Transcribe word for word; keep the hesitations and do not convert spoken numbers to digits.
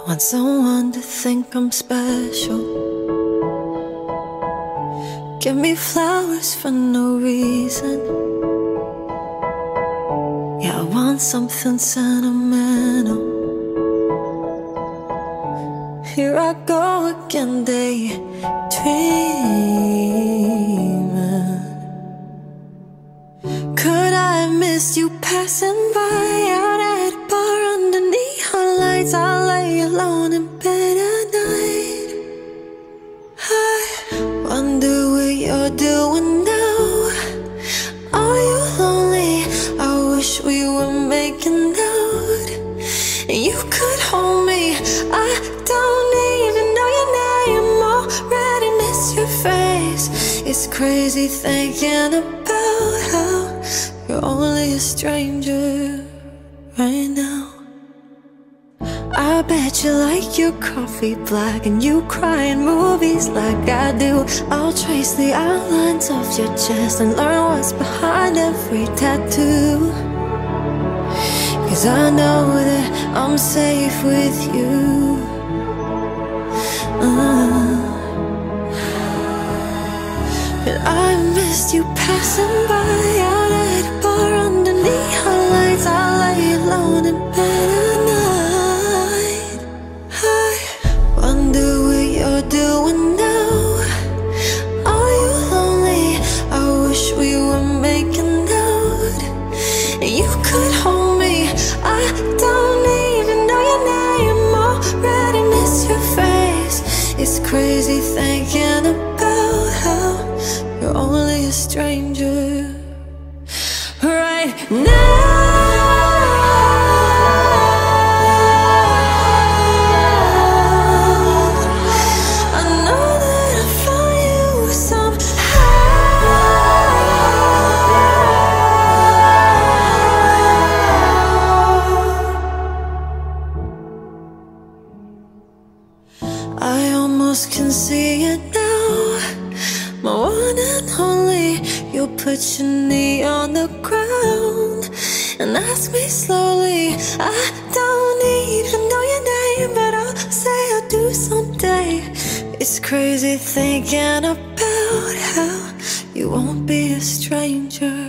Want someone to think I'm special. Give me flowers for no reason. Yeah, I want something sentimental. Here I go again, daydreaming. Could I have missed you passing by out at a bar under neon lights? I lay alone in bed at night. I wonder what you're doing now. Are you lonely? I wish we were making out and you could hold me. I don't even know your name, already miss your face. It's crazy thinking about how you're only a stranger right now. I bet you like your coffee black and you cry in movies like I do. I'll trace the outlines of your chest and learn what's behind every tattoo. Cause I know that I'm safe with you. uh. But I missed you passing by out at a bar under neon lights. I lay alone in bed at night. I wonder what you're doing now. Are you lonely? I wish we were making out and you could hold me. I don't even know your name, already miss your face. It's crazy thinking about how you're only a stranger right now. I know that I found you somehow. I almost can see it now. My one and only. You'll put your knee on the ground and ask me slowly. I don't even know your name, but I'll say I do someday. It's crazy thinking about how you won't be a stranger.